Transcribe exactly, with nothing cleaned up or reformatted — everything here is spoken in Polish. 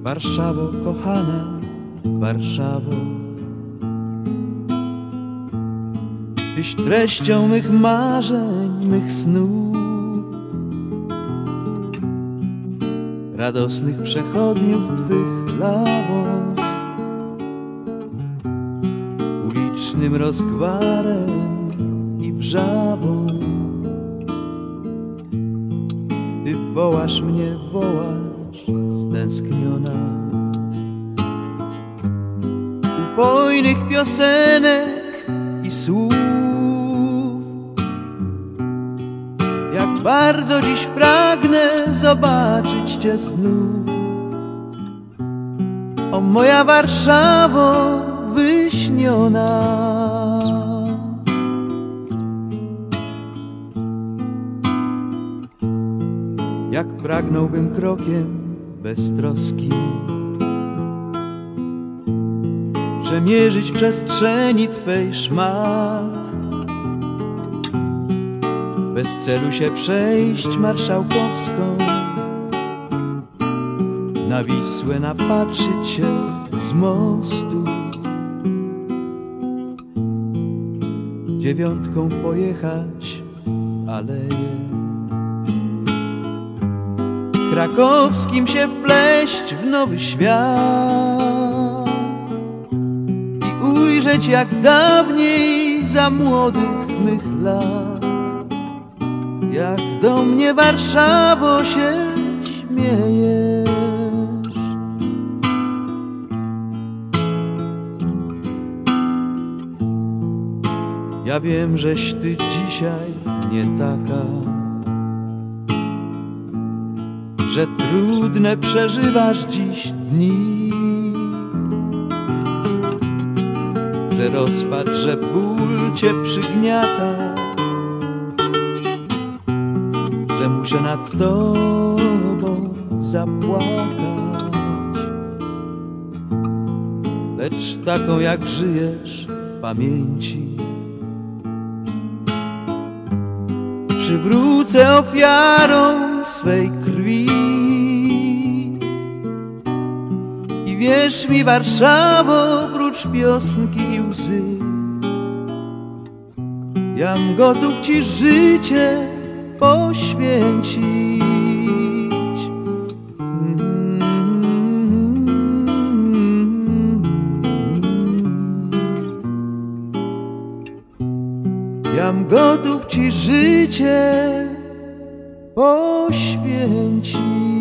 Warszawo, kochana Warszawo, Tyś treścią mych marzeń, mych snów, radosnych przechodniów Twych lawą, ulicznym rozgwarem i wrzawą. Ty wołasz mnie, wołasz stęskniona, upojnych piosenek i słów. Jak bardzo dziś pragnę zobaczyć Cię znów, o moja Warszawo wyśniona. Jak pragnąłbym krokiem beztroskim przemierzyć przestrzeni Twej szmat, bez celu się przejść Marszałkowską, na Wisłę napatrzyć się z mostu, dziewiątką pojechać w aleje, krakowskim się wpleść w nowy świat i ujrzeć jak dawniej za młodych mych lat, jak do mnie Warszawo się śmiejesz. Ja wiem, żeś Ty dzisiaj nie taka, że trudne przeżywasz dziś dni, że rozpacz, że ból Cię przygniata, że muszę nad Tobą zapłakać. Lecz taką jak żyjesz w pamięci przywrócę ofiarą swej krwi. I wierz mi Warszawo, prócz piosenki i łzy, jam gotów Ci życie poświęcić. Jam gotów Ci życie poświęcić.